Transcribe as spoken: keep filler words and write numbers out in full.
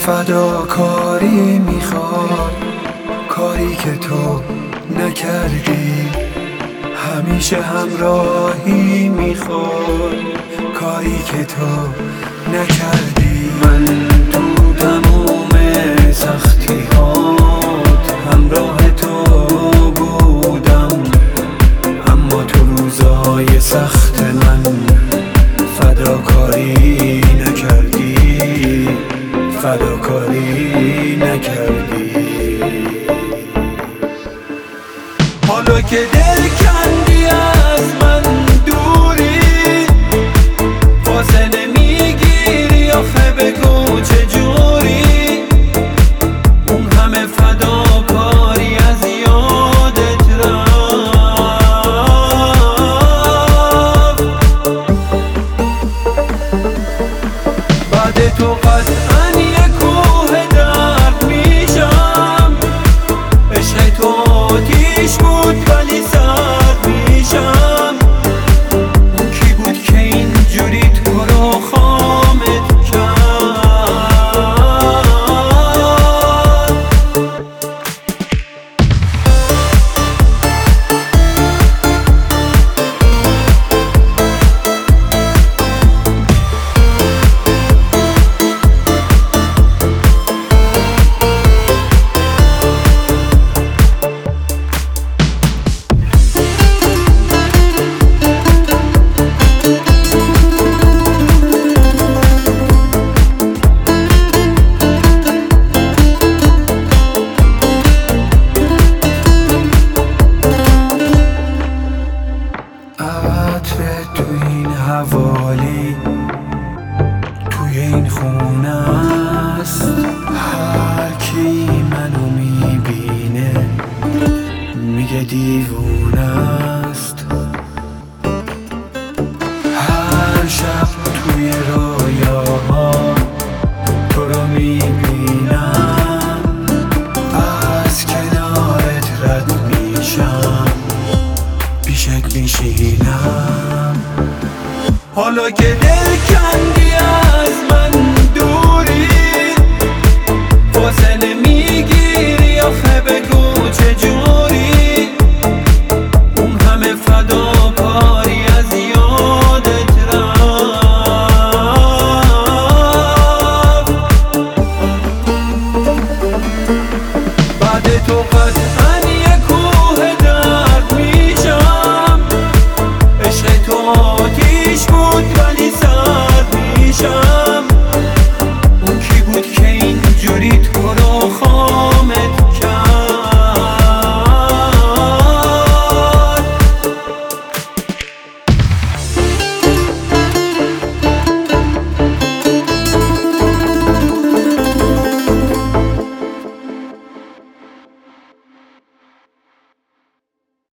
فداکاری میخواد، کاری که تو نکردی. همیشه همراهی میخواد، کاری که تو نکردی. من تو تموم سختی هات همراه تو بودم، اما تو روزهای سخت من فداکاری نکردی، فداکاری نکردی. حالا که دل کندی از من دوری، فاصله میگیری آخه بگو چجوری؟ اون همه فداکاری از یادت رفت. بعد تو قد